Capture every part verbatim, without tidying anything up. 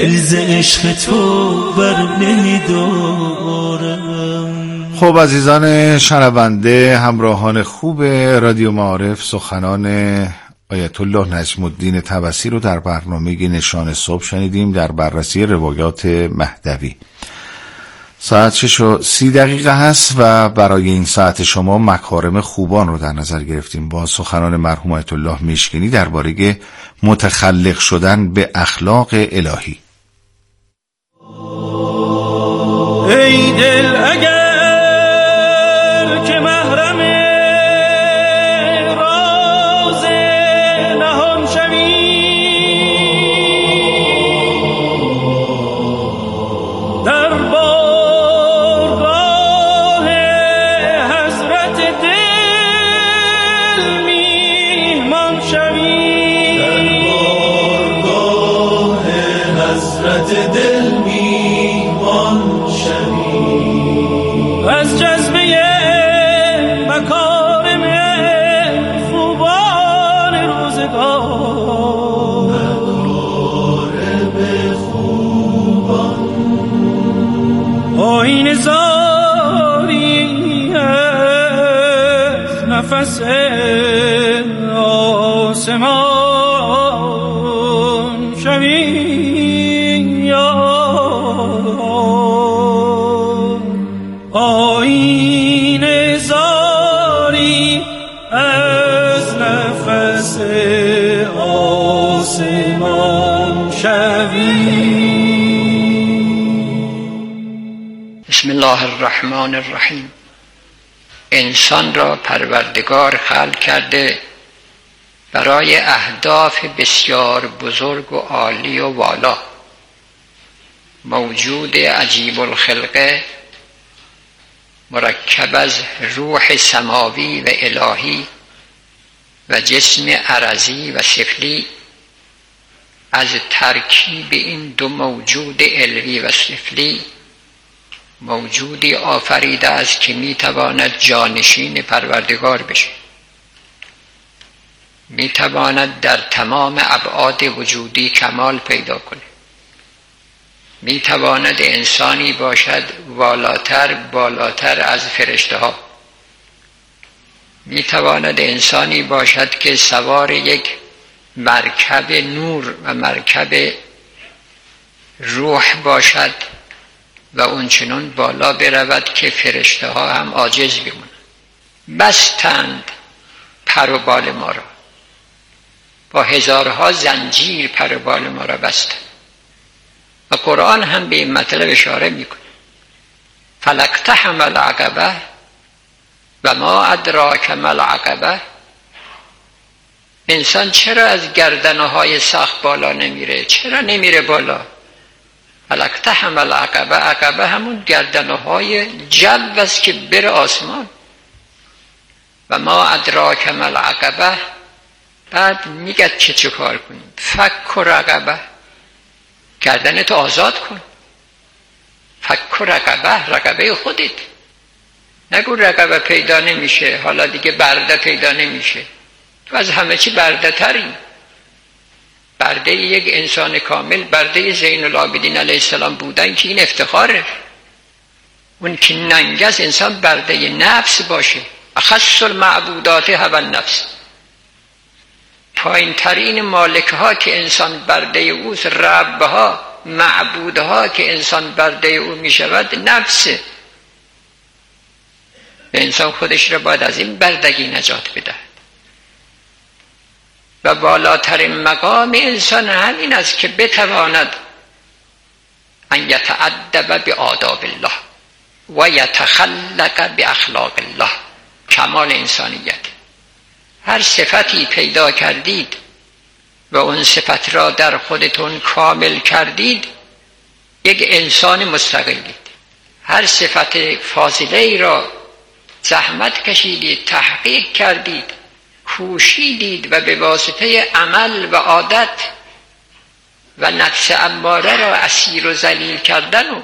از عشق تو بر نمیدارم. خب عزیزان شنونده، همراهان خوب رادیو معارف، سخنان آیت الله نجم الدین طبسی رو در برنامه نشان صبح شنیدیم در بررسی روایات مهدوی. ساعت شش و سی دقیقه هست و برای این ساعت شما مکارم خوبان رو در نظر گرفتیم با سخنان مرحوم آیت الله میشکینی درباره متخلق شدن به اخلاق الهی. ای دل اگر که محرم راز نهان شوی، در بارگاه حضرت دل میهمان شوی، در بارگاه حضرت دل میهمان از جذبه مکارم خوبان روزگار، مکارم خوبان آیین زاری از نفس آسمان شوی آیین زاری از نفس آسمان شوی. بسم الله الرحمن الرحیم. انسان را پروردگار خلق کرده برای اهداف بسیار بزرگ و عالی و والا. موجود عجیب الخلقه مرکب از روح سماوی و الهی و جسم ارضی و سفلی، از ترکیب این دو موجود علوی و سفلی موجودی آفریده است که میتواند جانشین پروردگار بشه، میتواند در تمام ابعاد وجودی کمال پیدا کنه، میتواند انسانی باشد والاتر بالاتر از فرشته ها، میتواند انسانی باشد که سوار یک مرکب نور و مرکب روح باشد و اونچنان بالا برود که فرشته ها هم عاجز بمونند. بستند پر و بال ما را، با هزارها زنجیر پر و بال ما را بستند و قرآن هم به این مطلب اشاره میکنه. فلقتحم العقبه و ما ادراک ما العقبه. انسان چرا از گردنه های سخت بالا نمیره؟ چرا نمیره بالا؟ فلقتحم العقبه، عقبه همون گردنه های جو است که بره آسمان. و ما ادراک ما العقبه، بعد میگه چه چه کار کنیم؟ فک و رقبه، گردنت آزاد کن. فک و رقبه، رقبه خودت. نگو رقبه پیدا نمیشه، حالا دیگه برده پیدا نمیشه. تو از همه چی برده تری. برده یک انسان کامل، برده زین العابدین علیه السلام بودن که این افتخاره. اون که ننگس انسان برده نفس باشه. اخص المعبودات هوى النفس. پایین ترین مالک ها که انسان برده اوست، رب ها، معبود ها که انسان برده او می شود نفسه. به انسان خودش را باید از این بردگی نجات بده. و بالاترین مقام انسان همین است که بتواند ان یتأدب بآداب الله و یتخلق باخلاق الله. کمال انسانیت. هر صفتی پیدا کردید و اون صفت را در خودتون کامل کردید، یک انسان مستقلید. هر صفت فاضله ای را زحمت کشیدید، تحقیق کردید، کوشیدید و به واسطه عمل و عادت و نفس اماره را اسیر و ذلیل کردن و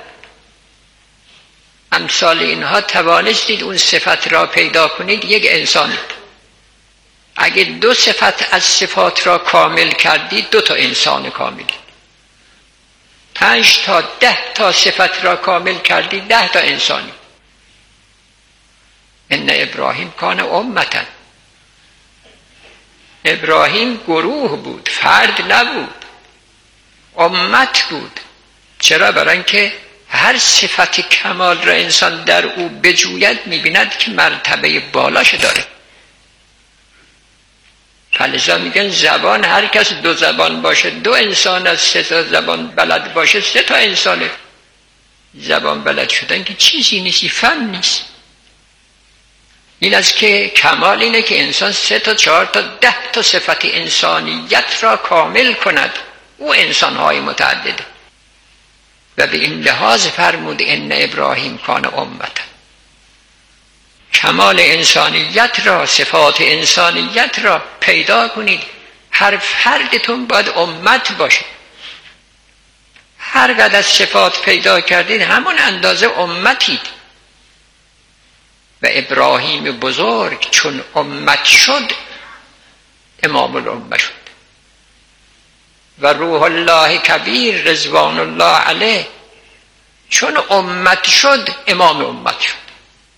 امثال اینها توانستید اون صفت را پیدا کنید، یک انسانید. اگه دو صفت از صفات را کامل کردید، دو تا انسان کاملید. پنج تا ده تا صفت را کامل کردی، ده تا انسانی. ان ابراهیم کان امتا، ابراهیم گروه بود، فرد نبود، امت بود. چرا؟ برای اینکه هر صفت کمال را انسان در او بجوید میبیند که مرتبه بالاش داره. فلذا میگن زبان، هر کس دو زبان باشه، دو انسان از سه تا زبان بلد باشه، سه تا انسانه. زبان بلد شدن که چیزی نیستی، فن نیست. این از که کمال اینه که انسان سه تا چهار تا ده تا صفت انسانیت را کامل کند. او انسانهای متعدده. و به این لحاظ فرمود ان ابراهیم کان امتا. کمال انسانیت را، صفات انسانیت را پیدا کنید. هر فردتون باید امت باشه. هر قدر صفات پیدا کردید همون اندازه امتید. و ابراهیم بزرگ چون امت شد، امام الامه شد. و روح الله کبیر رضوان الله علیه چون امت شد، امام امت شد.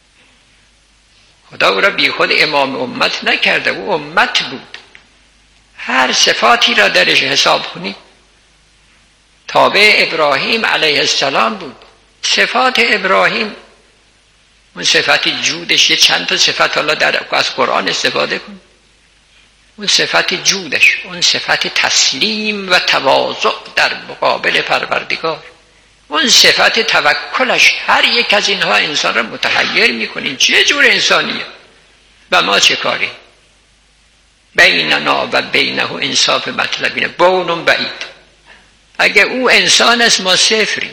خدا او را بی خود امام امت نکرده، او امت بود. هر صفاتی را درش حساب کنی تابع ابراهیم علیه السلام بود. صفات ابراهیم، اون صفت جودش، یه چند تا صفت حالا در از قرآن استفاده کن. اون صفت جودش، اون صفت تسلیم و تواضع در مقابل پروردگار، اون صفت توکلش، هر یک از اینها انسان را متحیر میکنین. چه جور انسانیه و ما چه کاری؟ بیننا و بینه انصاف مطلبینه بونم بعید. اگه او انسان است ما صفریم.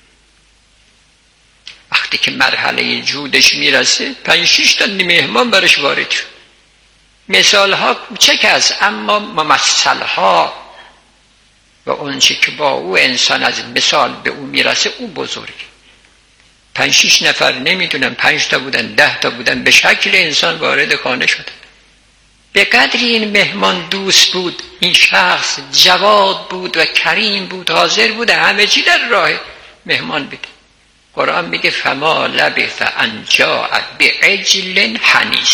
وقتی که مرحله جودش میرسه پنج شش تا مهمان برش وارد شد. مثال ها کوچک است اما ممثل ها و اون چی که با او انسان از مثال به او میرسه او بزرگ. پنج شش نفر نمیدونم، پنج تا بودن، ده تا بودن، به شکل انسان وارد خانه شدن. به قدری این مهمان دوست بود، این شخص جواد بود و کریم بود، حاضر بود همه چی در راه مهمان بده. قرآن میگه فما لبث ان جاء بعجل حنیذ.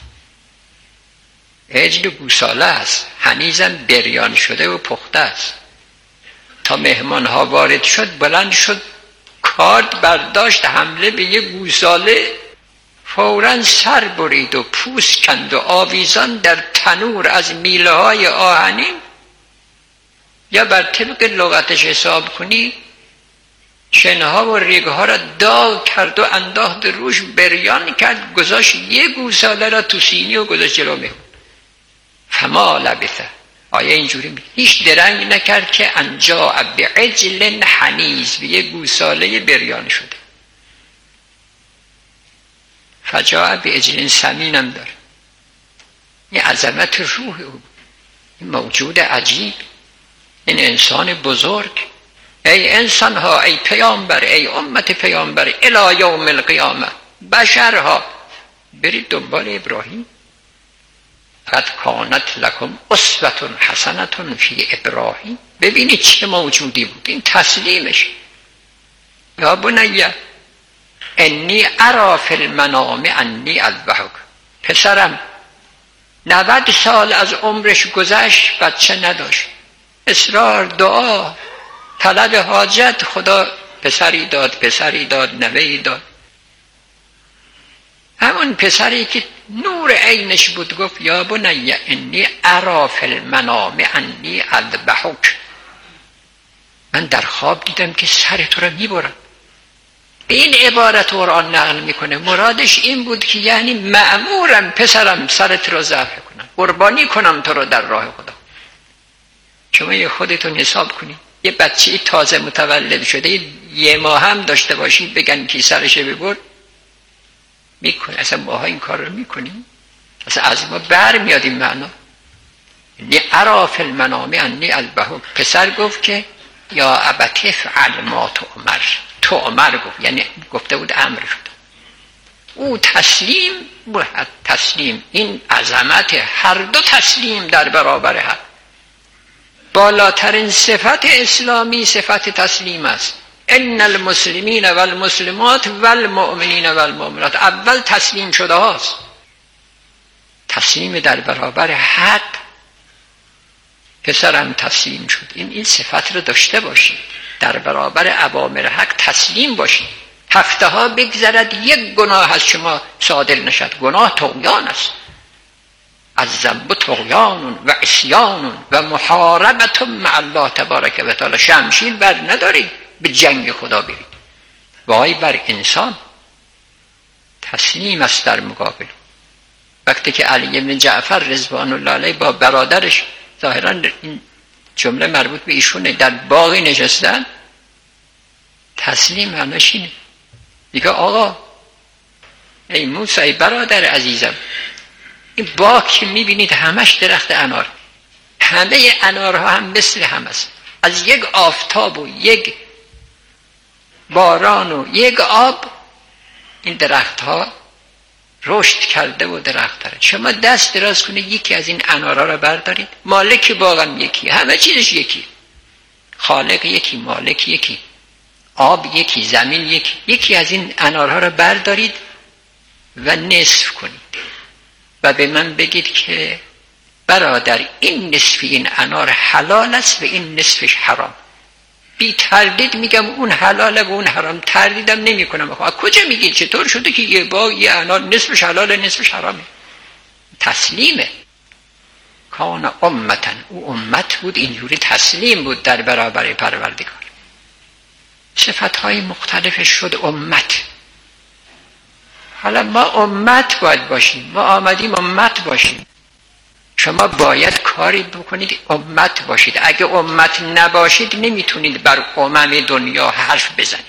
عجل گوساله است، حنیزم بریان شده و پخته است. تا مهمان ها وارد شد بلند شد، کارد برداشت، حمله به یه گوساله، فوراً سر برید و پوست کند و آویزان در تنور از میله های آهنین، یا بر طبق لغتش حساب کنی شنها و ریگها را داغ کرد و انداخت روش، بریان کرد، گذاشت یه گوساله را تو سینی و گذاشت جلو مهمان. فما لبثه، آیه اینجوری میگه هیچ درنگ نکرد که انجا بعجل حنیذ، به یه گوساله بریان شده. فجاء بعجل سمین هم داره. این عظمت روح او، این موجود عجیب، این انسان بزرگ. ای انسان ها، ای پیامبر، ای امت پیامبر، الی یوم القیامه، بشرها برید دنبال ابراهیم. قد کانت لکم اسوة حسنة فی ابراهیم. ببینید چه موجودی بود، این تسلیمش. یا بنی انی ارا فی المنام انی اذبحک. پسرم نود سال از عمرش گذشت، بچه نداشت، اصرار، دعا، طلب حاجت، خدا پسری داد، پسری داد، نوهی داد. همون پسری که نور عینش بود گفت یا بنی انی ارا فی المنام انی اذبحک. من در خواب دیدم که سر تو را میبرم. به این عبارت قرآن نقل میکنه مرادش این بود که یعنی مأمورم پسرم سرت را ذبح کنم، قربانی کنم تو را در راه خدا. شما یه خودتون حساب کنید، یه بچه تازه متولد شده یه ماه هم داشته باشید بگن که سرش ببر، میکنه؟ اصلا ماها این کار رو میکنیم؟ اصلا از ما بر میاد این معنا. انی ارا فی المنام انی اذبحک. پسر گفت که یا ابت افعل ما تؤمر. تؤمر گفت یعنی گفته بود امر شد. او تسلیم بود. تسلیم، این عظمت، هر دو تسلیم در برابر حق. بالاترین صفت اسلامی صفت تسلیم است. ان المسلمین و المسلمات و المؤمنین و المؤمنات، اول تسلیم شده هاست. تسلیم در برابر حق. پسرم تسلیم شد. این این صفت رو داشته باشید، در برابر اوامر حق تسلیم باشید. هفته ها بگذرد یک گناه از شما صادر نشد، گناه طغیان است. از ذنب طغیان و عصیان و محاربت مع الله تبارک و تعالی. شمشیر بر ندارید به جنگ خدا برید. وای بر انسان تسلیم است در مقابل. وقتی که علی بن جعفر رضوان الله علیه با برادرش، ظاهرا این جمله مربوط به ایشونه، در باغی نشستن، تسلیم معناش اینه. میگه آقا ای موسی، ای برادر عزیزم، این باغ که میبینید همش درخت انار، همه انارها هم مثل هم است. از یک آفتاب و یک باران و یک آب این درختها رشد کرده و درخت داره. شما دست دراز کنید یکی از این انارها را بردارید، مالک باغم یکی، همه چیزش یکی، خالق یکی، مالک یکی، آب یکی، زمین یکی. یکی از این انارها را بردارید و نصف کنید و به من بگید که برادر این نصف این انار حلال است و این نصفش حرام. بی تردید میگم اون حلاله و اون حرام، تردیدم نمی کنم. از کجا میگید؟ چطور شده که یه باغ یه انار نصفش حلاله نصفش حرامه؟ تسلیمه. کان امتن، او امت بود، اینجوری تسلیم بود در برابر پروردگار. صفتهای مختلفش شد امت. حالا ما امت باید باشیم، ما آمدیم امت باشیم. شما باید کاری بکنید امت باشید. اگه امت نباشید نمیتونید بر امم دنیا حرف بزنید.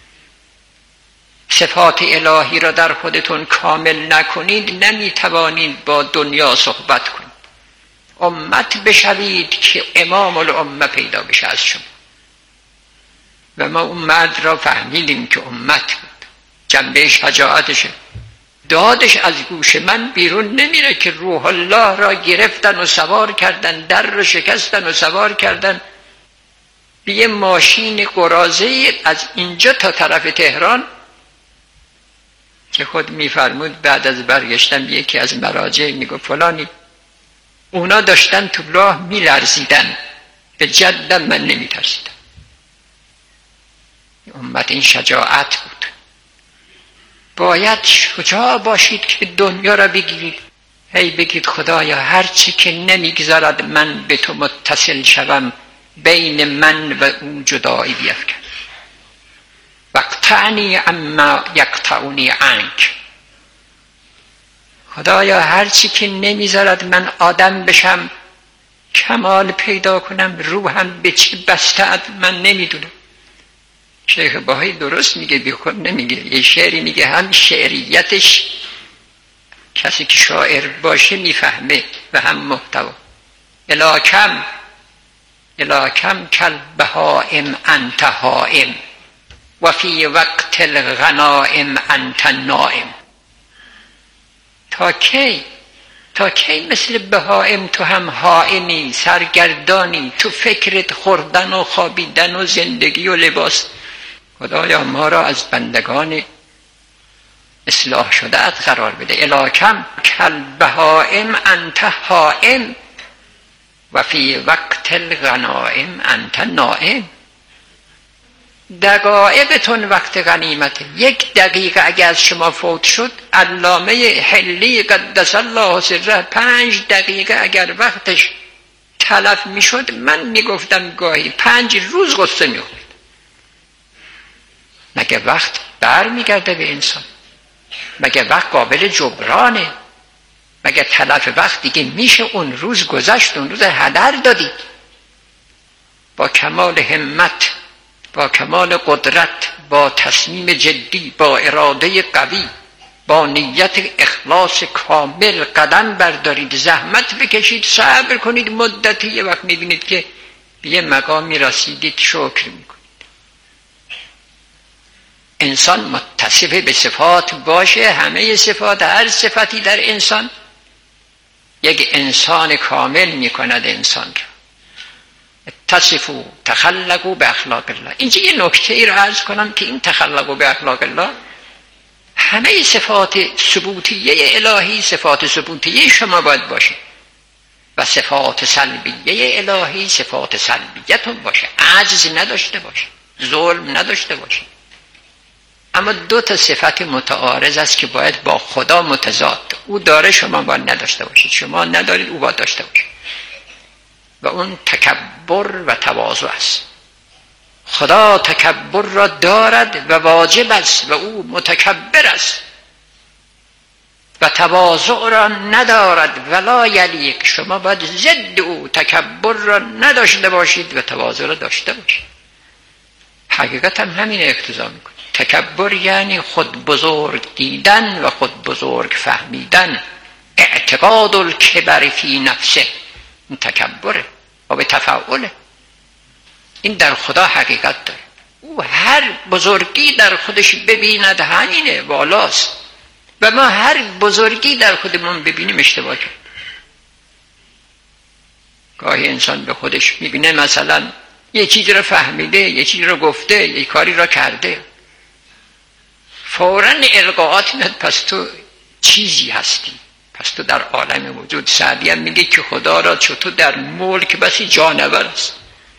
صفات الهی را در خودتون کامل نکنید نمیتوانید با دنیا صحبت کنید. امت بشوید که امام الامه پیدا بشه از شما. و ما اون مرد را فهمیدیم که امت بود. جنبه شجاعتشه، دادش از گوش من بیرون نمیره که روح الله را گرفتن و سوار کردن، در رو شکستن و سوار کردن به یه ماشین قرازه از اینجا تا طرف تهران که خود میفرمود بعد از برگشتن یکی از مراجع میگفت فلانی اونا داشتن تو راه میلرزیدن، به جدم من نمیترسیدم. امت این شجاعت بود. باید شجاع باشید که دنیا را بگیرید. هی بگید خدایا هرچی که نمیگذارد من به تو متصل شوم، بین من و او جدایی بیفکن. وقتعنی اما یقطعنی عنک. خدایا هرچی که نمیذارد من آدم بشم، کمال پیدا کنم، روحم به چه بسته‌ات من نمیدونم. شیخ بهایی درست میگه، بی خود نمیگه. یه شعری میگه هم شعریتش کسی که شاعر باشه میفهمه و هم محتوا. الاکم الاکم کل بهائم انت هائم و فی وقت الغنائم انت نائم. تا کی تا کی مثل بهائم تو هم هائمی، سرگردانی، تو فکرت خوردن و خوابیدن و زندگی و لباس. خدایا ما را از بندگان اصلاح شده ات قرار بده. الاکم کل بهائم انت هائم و فی وقت الغنائم انت نائم. دقایقتون وقت غنیمت. یک دقیقه اگر از شما فوت شد، علامه حلی قدس الله سره پنج دقیقه اگر وقتش تلف میشد، من میگفتم گاهی پنج روز غصه میخورد. مگه وقت بر میگرده به انسان؟ مگه وقت قابل جبرانه؟ مگه تلف وقت دیگه میشه؟ اون روز گذشت، اون روز هدر دادی. با کمال همت، با کمال قدرت، با تصمیم جدی، با اراده قوی، با نیت اخلاص کامل قدم بردارید، زحمت بکشید، صبر کنید مدتی. یه وقت میبینید که به یه مقامی رسیدید، شکر میکنید. انسان متصف به صفات باشه، همه صفات، هر صفتی در انسان یک انسان کامل میکند انسان را. تصفوا تخلقوا به اخلاق الله. اینجا یه نکته ای رو عرض کنم که این تخلقوا به اخلاق الله همه صفات ثبوتیه الهی صفات ثبوتیه شما باید باشه و صفات سلبیه الهی صفات سلبیتون باشه. عجز نداشته باشه، ظلم نداشته باشه. اما دو تا صفت متعارض است که باید با خدا متضاد. او داره شما باید نداشته باشید، شما ندارید او باید داشته باشه. و اون تکبر و تواضع است. خدا تکبر را دارد و واجب است و او متکبر است و تواضع را ندارد ولا یلیق. شما باید ضد او تکبر را نداشته باشید و تواضع را داشته باشید. حقیقت هم همین اقتضا میکنه. تکبر یعنی خود بزرگ دیدن و خود بزرگ فهمیدن، اعتقاد الکبر فی نفسه. این تکبره و به تفاعله. این در خدا حقیقت داره. او هر بزرگی در خودش ببیند همینه، والاست. و ما هر بزرگی در خودمون ببینیم اشتباه کرد. گاهی انسان به خودش میبینه مثلا یه چیزی رو فهمیده، یه چیزی رو گفته، یه کاری رو کرده، فوراً القاءات میاد پس تو چیزی هستی، پس تو در عالم وجود. سعدی هم میگه که خدا را چطور در ملک بسی جانور است.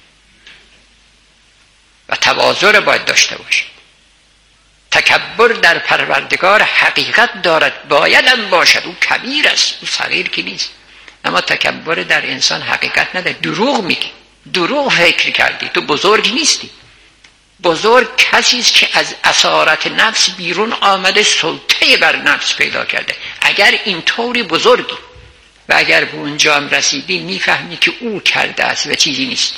و تواضع را باید داشته باشید. تکبر در پروردگار حقیقت دارد، باید هم باشد. او کبیر است، او صغیر که نیست. اما تکبر در انسان حقیقت نداره. دروغ میگی، دروغ فکر کردی، تو بزرگ نیستی. بزرگ کسی است که از اسارت نفس بیرون آمده، سلطه بر نفس پیدا کرده. اگر اینطوری بزرگی و اگر به اونجا هم رسیدی میفهمی که او کرده است و چیزی نیستی.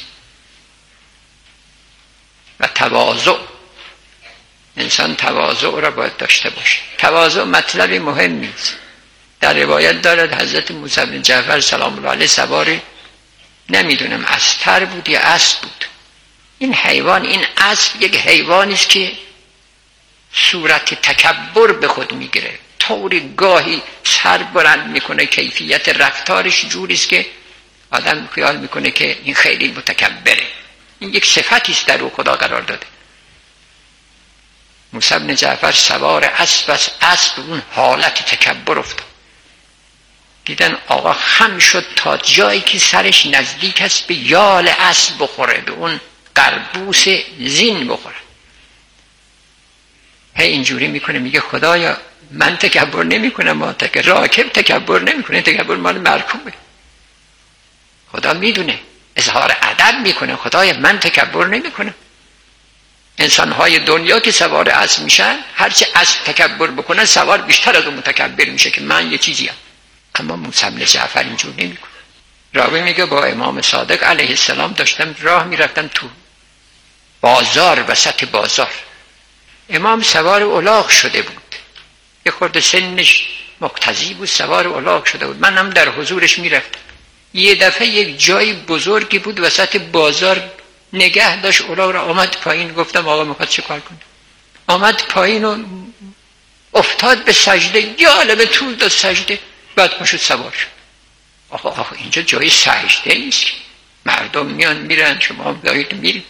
و تواضع، انسان تواضع را باید داشته باشه. تواضع مطلب مهم نیست. در روایت دارد حضرت موسی بن جعفر سلام الله علیه سوار نمیدونم استر بود یا اسب بود. این حیوان، این اسب یک حیوانی است که صورت تکبر به خود میگیره. طوری گاهی سر بلند میکنه، کیفیت رفتارش جوری است که آدم خیال میکنه که این خیلی متکبره. این یک صفتی است در او خدا قرار داده. موسی بن جعفر سوار اسب است، اسب اون حالت تکبر افتاد. دیدن آقا خم شد تا جایی که سرش نزدیک است به یال اسب بخوره، به اون قربوس زین بخوره. هی اینجوری میکنه، میگه خدایا من تکبر نمیکنم، ما تک راکب تکبر نمیکنه، تکبر مال مرکوبه. خدا میدونه، اظهار ادب میکنه، خدایا من تکبر نمیکنم. انسانهای دنیا که سوار اسب میشن، هرچی اسب تکبر بکنن سوار بیشتر از اون متکبر میشه که من یه چیزی هم. اما موسی بن جعفر اینجور نمیکنه. راوی میگه با امام صادق علیه السلام داشتم راه میرفتم تو بازار، وسط بازار. امام سوار الاغ شده بود، یه خورده سنش مقتضی بود، سوار الاغ شده بود. منم در حضورش میرفتم. یه دفعه یک جای بزرگی بود وسط بازار، نگه داشت الاغ را. آمد پایین، گفتم آقا میخواد چه کار کنه؟ آمد پایین و افتاد به سجده، یه عالمه طول داد سجده، بعد پاشد سوار شد. آقا آقا اینجا جای سجده نیست، مردم میان میرن، شما هم دارید میرید.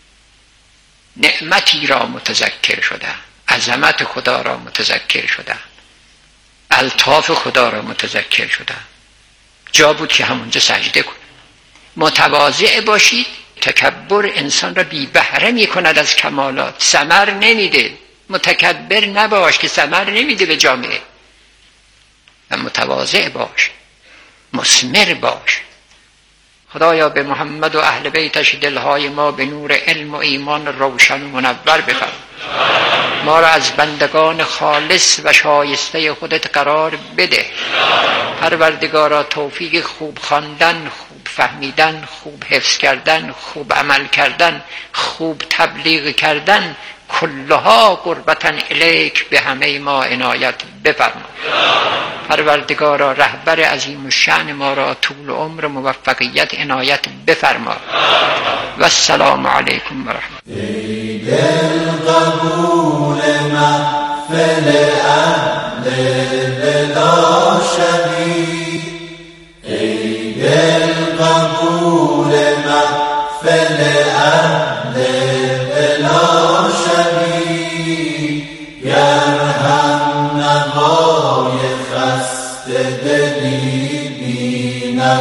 نعمتی را متذکر شدن، عظمت خدا را متذکر شدن، الطاف خدا را متذکر شدن. جا بود که همونجا سجده کن. متواضع باشید. تکبر انسان را بی بهره می کند از کمالات، ثمر نمیده. متکبر نباش که ثمر نمیده به جامعه. و متواضع باش، مثمر باش. خدایا به محمد و اهل بیتش دلهای ما به نور علم و ایمان روشن و منور بفرما. ما را از بندگان خالص و شایسته خودت قرار بده. پروردگارا توفیق خوب خواندن، خوب فهمیدن، خوب حفظ کردن، خوب عمل کردن، خوب تبلیغ کردن، کلها قربتا الیک به همه ما عنایت بفرما. پروردگارا رهبر عظیم الشأن ما را طول عمر موفقیت عنایت بفرما. و السلام علیکم و رحمت. ای دل قبول محفل اهل بلا شبی، ای دل قبول محفل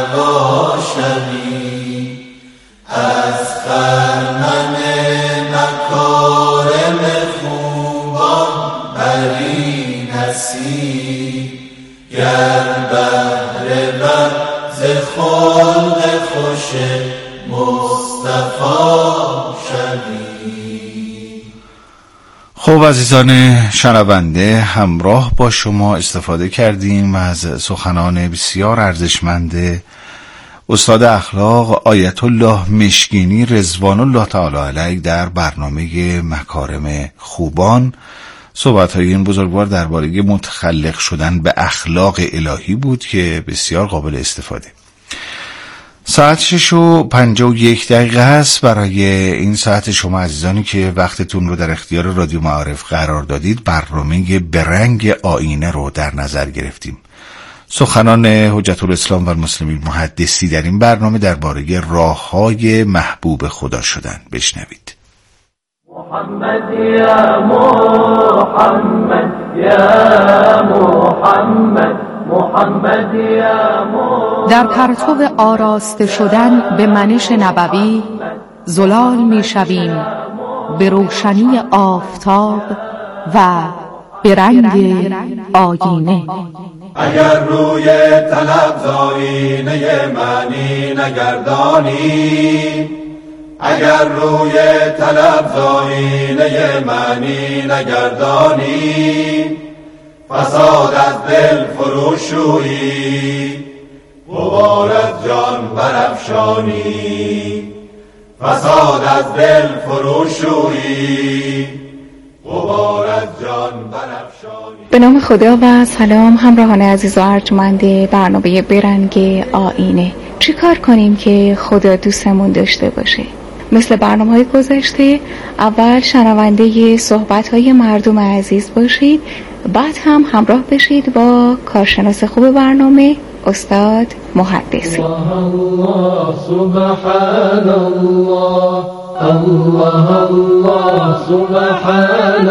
روا شوی، از خرمن مکارم خوبان بری نصیب، گر بهره ور ز خلق خوش مصطفی شوی. خب عزیزان شنونده، همراه با شما استفاده کردیم از سخنان بسیار ارزشمند استاد اخلاق آیت الله مشکینی رضوان الله تعالی علیه در برنامه مکارم خوبان. صحبت‌های این بزرگوار درباره متخلق شدن به اخلاق الهی بود که بسیار قابل استفاده. ساعت شش و پنجاه و یک دقیقه هست. برای این ساعت شما عزیزانی که وقتتون رو در اختیار رادیو معارف قرار دادید، برنامه برنگ آینه رو در نظر گرفتیم. سخنان حجت الاسلام و المسلمین محدثی در این برنامه درباره راه‌های محبوب خدا شدن. بشنوید. محمد یا محمد یا محمد محمد یا محمد. در پرتو آراسته شدن به منش نبوی زلال می شویم به روشنی آفتاب و به رنگ آینه. اگر روی طلب زاینه معنی نگردانی، اگر روی طلب زاینه معنی نگردانی، فساد از دل فروشویی، غبار از جان برافشانی، فساد از دل فروشویی، غبار از جان برافشانی. به نام خدا و سلام همراهان عزیز و ارجمند برنامه برنگ آینه. چی کار کنیم که خدا دوستمون داشته باشه؟ مثل برنامه‌های گذشته اول شنونده صحبت‌های مردم عزیز باشید، بعد هم همراه بشید با کارشناس خوب برنامه استاد محدثی. الله سبحان الله، الله الله سبحان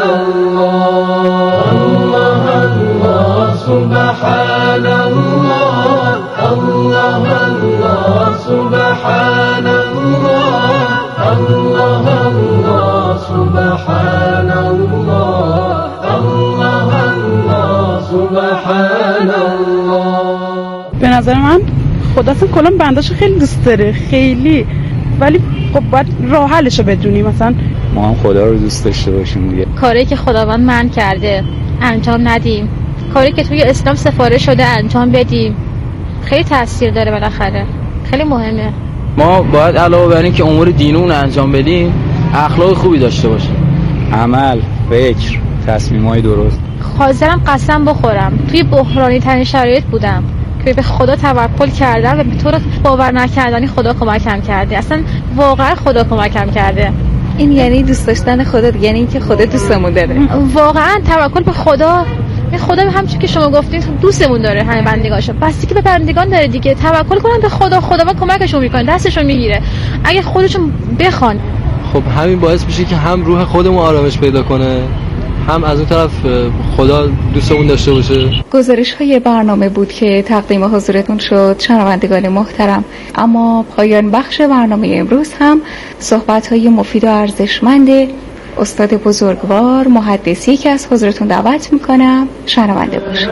الله، الله الله سبحان الله، الله الله سبحان الله، الله الله سبحان الله، الله الله سبحان الله. به نظر من خدا اصلا کلا بنداشو خیلی دوست داره، خیلی، ولی خب باید راه حلشو بدونیم. مثلا ما هم خدا رو دوست داشته باشیم دیگه. کاری که خداوند منع کرده انجام ندیم، کاری که توی اسلام سفارش شده انجام بدیم. خیلی تاثیر داره، بالاخره خیلی مهمه. ما باید علاوه بر این که امور دینون انجام بدیم، اخلاق خوبی داشته باشیم، عمل، فکر، تصمیمای درست. حاضرم قسم بخورم توی بحرانی ترین شرایط بودم که به خدا توکل کردم و به طور باور نکردنی خدا کمکم کرده. اصلا واقعا خدا کمکم کرده. این یعنی دوست داشتن خدا، یعنی اینکه خدا دوستمون داره. واقعا توکل به خدا، به خدا همچون که شما گفتین دوستمون داره، همه بندگانشو. بستی که به بندگان داره دیگه. توکل کنن به خدا، خدا با کمکشون میکنه، دستشون میگیره اگه خودشون بخوان. خب همین باعث میشه که هم روح خودمون آرامش پیدا کنه، هم از اون طرف خدا دوستمون داشته باشه. گزارش های برنامه بود که تقدیم حضورتون شد شنوندگان محترم. اما پایان بخش برنامه امروز هم صحبت های مفید و ارزشمند استاد بزرگوار محدثی که از حضورتون دعوت میکنم شنونده باشید.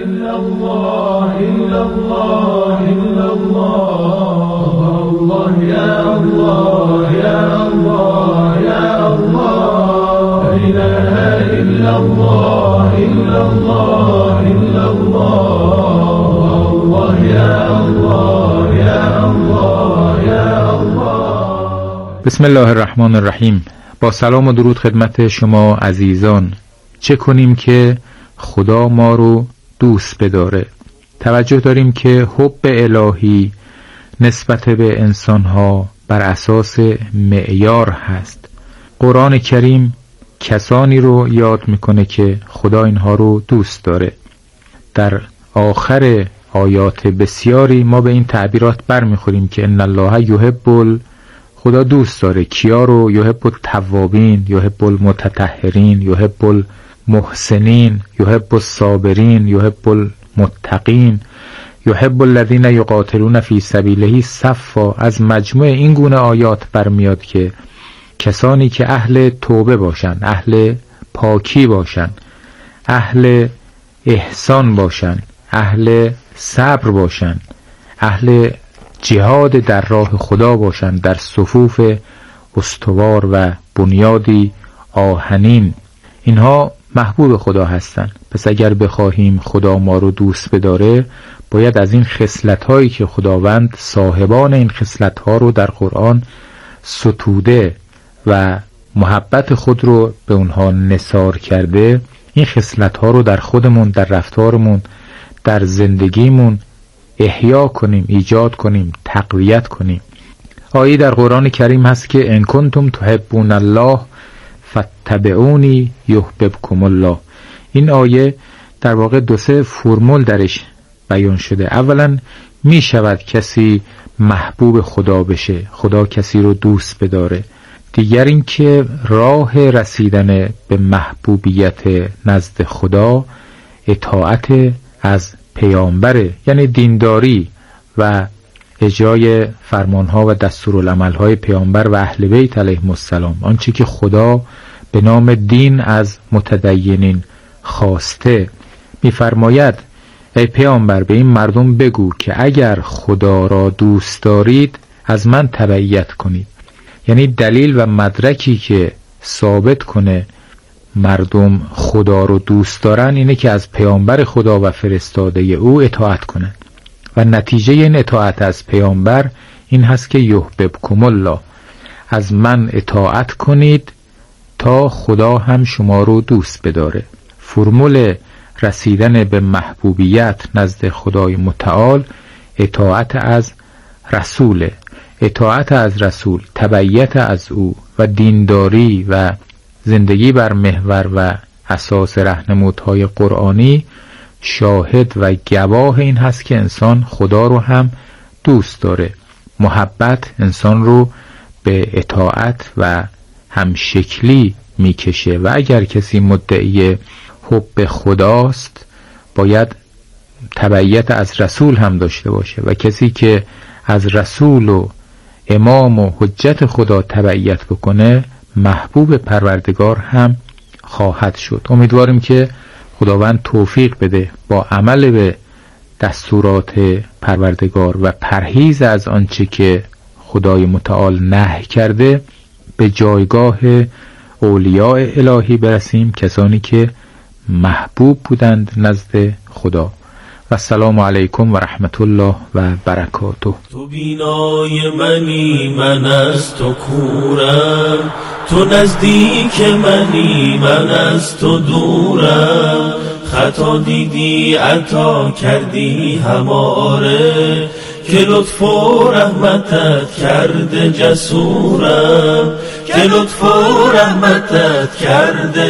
بسم الله الرحمن الرحیم. با سلام و درود خدمت شما عزیزان. چه کنیم که خدا ما رو دوست بداره؟ توجه داریم که حب الهی نسبت به انسانها بر اساس معیار هست. قرآن کریم کسانی رو یاد میکنه که خدا اینها رو دوست داره. در آخر آیات بسیاری ما به این تعبیرات برمیخوریم که ان الله یحب، خدا دوست داره کیا رو؟ یحب التوابین، یحب المتطهرین، یحب المحسنین، یحب الصابرین، یحب المتقین، یحب الذین یقاتلون فی سبیله صفا، از مجموع این گونه آیات برمیاد که کسانی که اهل توبه باشن، اهل پاکی باشن، اهل احسان باشن، اهل صبر باشن، اهل جهاد در راه خدا باشن، در صفوف استوار و بنیادی آهنین، اینها محبوب خدا هستند. پس اگر بخواهیم خدا ما رو دوست بداره، باید از این خصلت‌هایی که خداوند صاحبان این خصلت‌ها رو در قرآن ستوده و محبت خود رو به اونها نثار کرده، این خصلت‌ها رو در خودمون، در رفتارمون، در زندگیمون احیا کنیم، ایجاد کنیم، تقویت کنیم. آیه در قرآن کریم هست که ان کنتم تحبون الله فاتبعونی یحببکم الله. این آیه در واقع دو سه فرمول درش بیان شده. اولا می شود کسی محبوب خدا بشه، خدا کسی رو دوست بداره. دیگر این که راه رسیدن به محبوبیت نزد خدا اطاعت از پیامبره، یعنی دینداری و اجرای فرمانها و دستورالعملهای پیامبر و اهل بیت علیهم السلام، آنچه که خدا به نام دین از متدینین خواسته. می‌فرماید ای پیامبر به این مردم بگو که اگر خدا را دوست دارید از من تبعیت کنید. یعنی دلیل و مدرکی که ثابت کنه مردم خدا رو دوست دارن اینه که از پیامبر خدا و فرستاده او اطاعت کنن و نتیجه این اطاعت از پیامبر این هست که یحببکم الله، از من اطاعت کنید تا خدا هم شما رو دوست بداره. فرمول رسیدن به محبوبیت نزد خدای متعال اطاعت از رسول، اطاعت از رسول، تبعیت از او و دینداری و زندگی بر محور و اساس راهنمودهای قرآنی شاهد و گواه این هست که انسان خدا رو هم دوست داره. محبت انسان رو به اطاعت و همشکلی میکشه و اگر کسی مدعی حب خداست باید تبعیت از رسول هم داشته باشه و کسی که از رسول و امام و حجت خدا تبعیت بکنه محبوب پروردگار هم خواهد شد. امیدواریم که خداوند توفیق بده با عمل به دستورات پروردگار و پرهیز از آنچه که خدای متعال نهی کرده به جایگاه اولیاء الهی برسیم، کسانی که محبوب بودند نزد خدا. و السلام علیکم و رحمت الله و برکاته. تو بینای منی من از تو کورم، تو نزدیک منی من از تو دورم، خطا دیدی عطا کردی هماره، که لطف و رحمتت کرده جسورم، که لطف و رحمتت کرده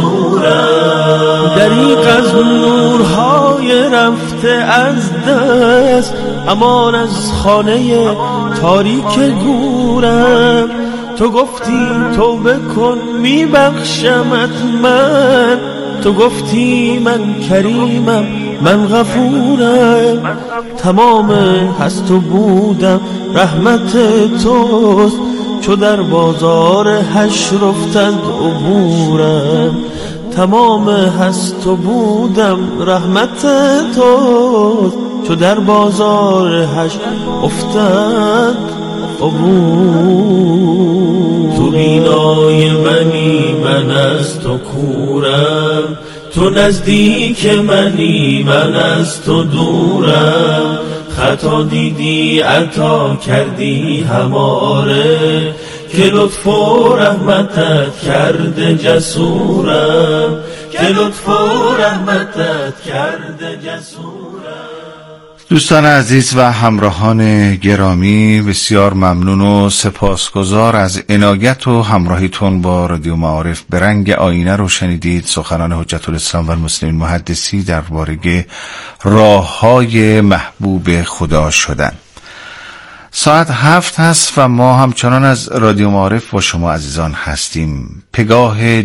جسورم. دریغ از نورهای رفته از دست، امان از خانه تاریک گورم، تو گفتی توبه کن میبخشمت من، تو گفتی من کریمم من غفورم، تمام هست و بودم رحمت توست، چو در بازار حشر افتد عبورم، تمام هست و بودم رحمت توست، چو در بازار حشر افتد عبور. تو بینای منی من از تو کورم، تو نزدیک منی من از تو دورم، خطا دیدی عطا کردی هماره، که لطف و رحمتت کرده جسورم، که لطف و رحمتت کرده جسورم. دوستان عزیز و همراهان گرامی، بسیار ممنون و سپاسگزار از عنایت و همراهیتون با رادیو معارف. به رنگ آینه رو شنیدید، سخنان حجت الاسلام و المسلمین محدثی درباره راه‌های محبوب خدا شدن. ساعت هفت هست و ما همچنان از رادیو معارف با شما عزیزان هستیم. پگاه